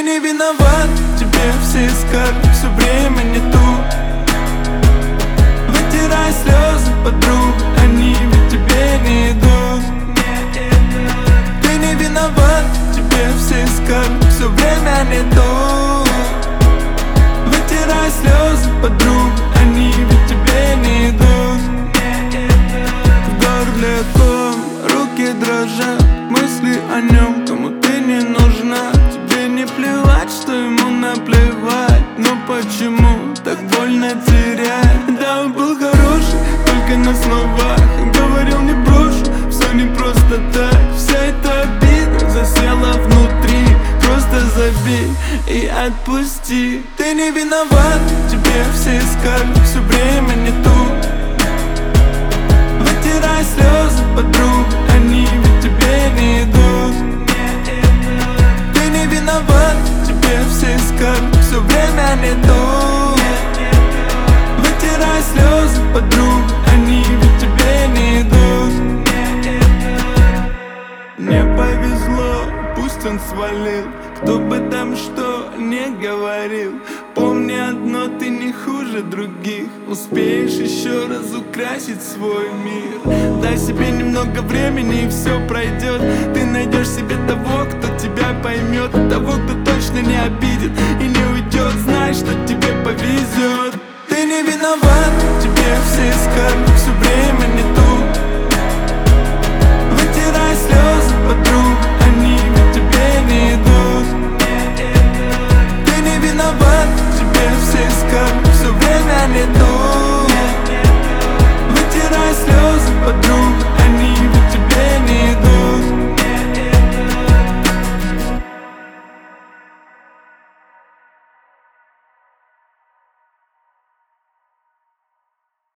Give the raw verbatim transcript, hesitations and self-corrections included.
не виноват, тебе все искали, все время не тут. Вытирай слезы, подруг, они ведь тебе не идут. Ты не виноват, тебе все искали, все время не тут. Вытирай слезы, подруг, они ведь тебе не идут. В горле ком, руки дрожат, мысли о нем, кому ты не нужна. Тебе не плевать, что ему наплевать, но почему так больно терять? Да, он был хороший, только на словах, говорил не брошу, все не просто так. Вся эта обида засела внутри, просто забей и отпусти. Ты не виноват, тебе все искали, все время не тут. Вытирай слезы, подруг, они ведь тебе не идут. Ты не виноват, тебе все искали, все время не тут. Вытирай слезы, подруг, они ведь тебе не идут. Не повезло, пусть он свалил, кто бы там что не говорил. Помни одно, ты не хуже других, успеешь еще раз украсить свой мир. Дай себе немного времени и все пройдет. Ты найдешь себе того, кто тебя поймет, того, кто точно не обидит и не уйдет. Знаешь,